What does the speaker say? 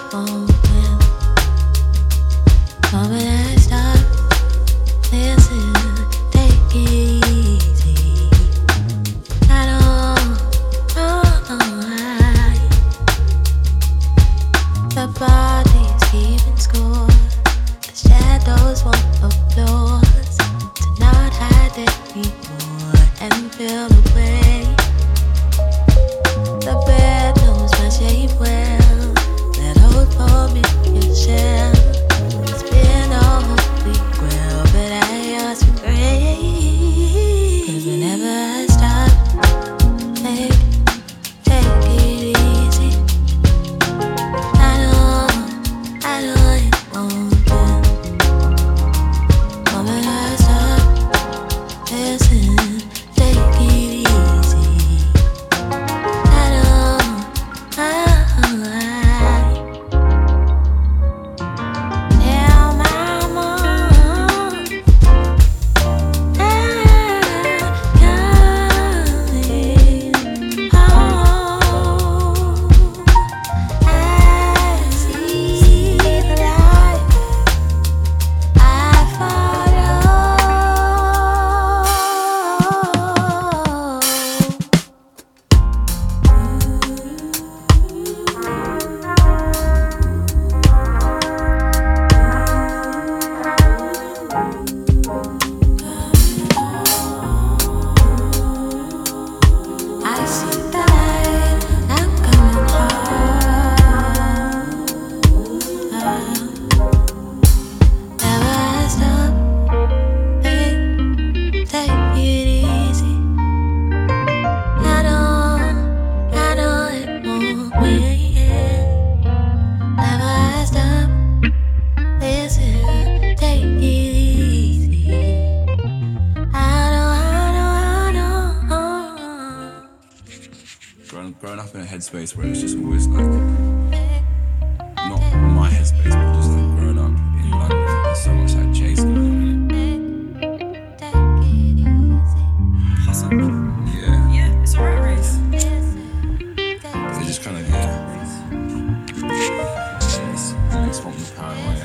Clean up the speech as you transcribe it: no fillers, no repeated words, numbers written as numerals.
won't win. Moment I stop, listen, take it easy. I don't know why the body's keeping score. The shadows want applause to not hide anymore and feel the way. The bed knows my shape well. That old for me can share. It's been a whole week well, but I ask for grace. 'Cause whenever I stop, take it easy. I know it won't win. Moment I stop, listen, take it easy. I don't tell my mom I'm coming home. I see the light I follow. I see the light, I'm coming home. Never stop, take it easy. I know it won't win. Never stop, listen, take it easy. I know. Growing up in a headspace where it's just always like, not my headspace, but just like growing up in London, there's so much like chasing, Hustle. yeah. Yeah, it's a rat race. They just kind of, yeah. It's from the power away.